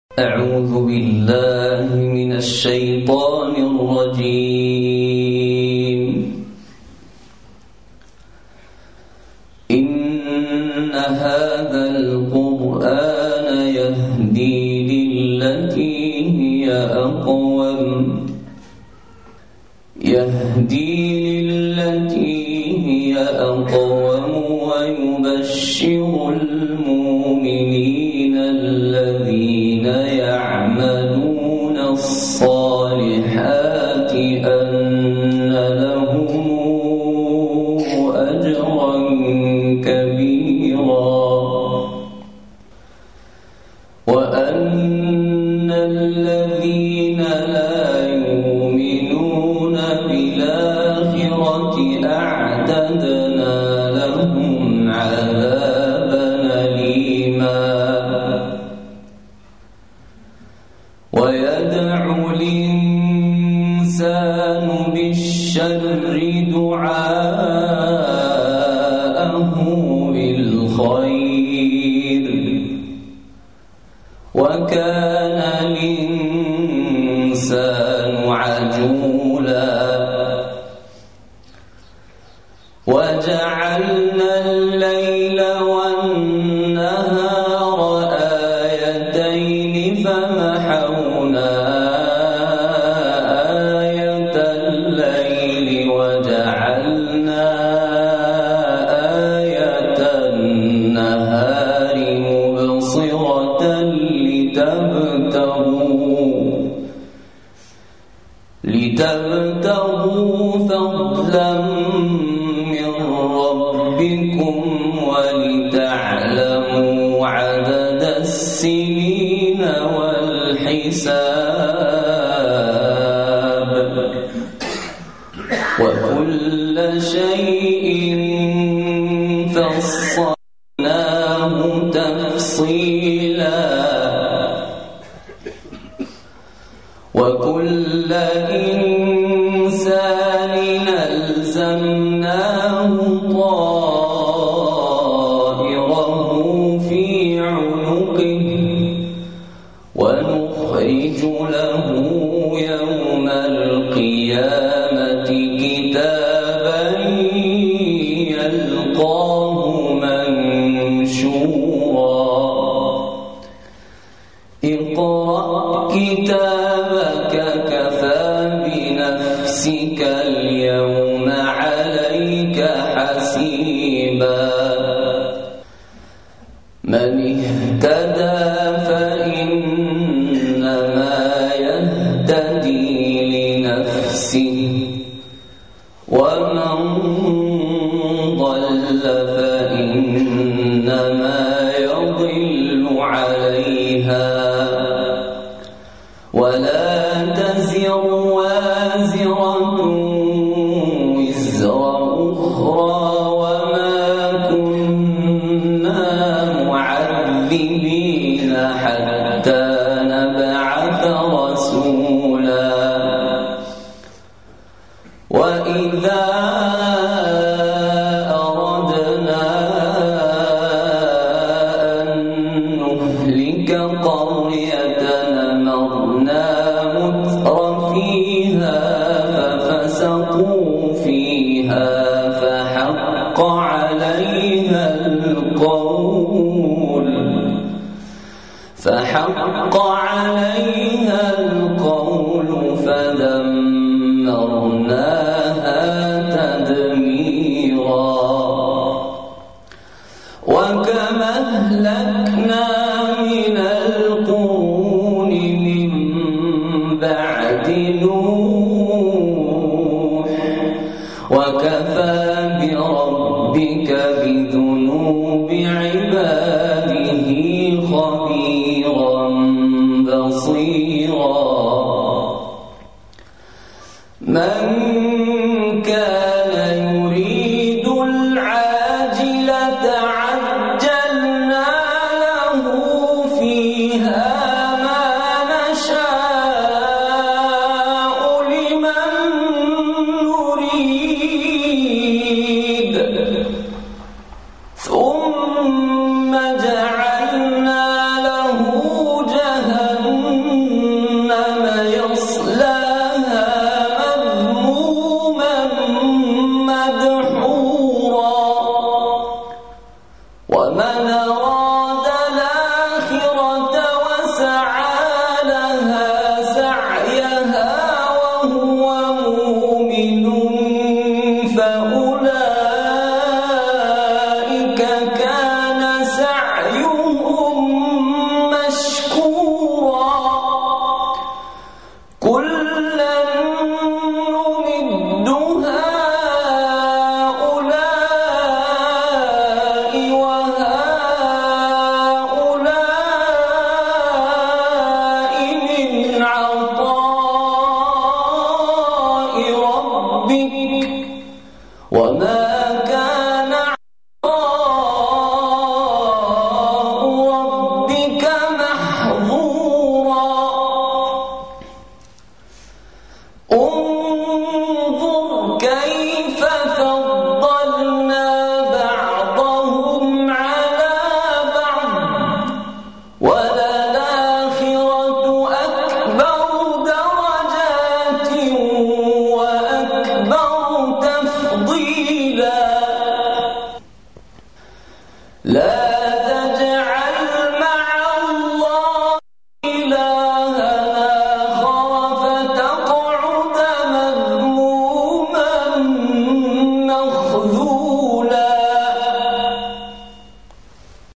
أعوذ بالله من الشيطان الرجيم. إن هذا القرآن يهدي للتي هي أقوم ويبشر المؤمنين الذين يعملون الصالحات أن لهم أجرا كبيرا وأن الذين لا يؤمنون بالآخرة أعتدنا لهم عذابا أليما. ويدعو الإنسان بالشر دعاءه بالخير وكان الإنسان عجولا. وجعلنا الليل والنهار آيتين فمحونا آية الليل وجعلنا آية النهار مبصرة لتبتغوا فضلا من ربكم ولتعلموا عدد السنين والحساب وكل شيء فصلناه تفصيلا. وكل إنسان ألزمناه طائره في عنقه ونخرج له يوم القيامة كتابا يلقاه منشورا. اقرأ كتابك كفى بنفسك اليوم عليك حسيبا. من اهتدى فإنما يهتدي لنفسه ومن ضل فإنما يضل عليها ولا تزر وازرة وزر أخرى وما كنا معذبين حتى نبعث رسولا. وإذا أردنا أن نهلك قرية أمرنا متر فيها ففسقوا فيها فحق عليها القول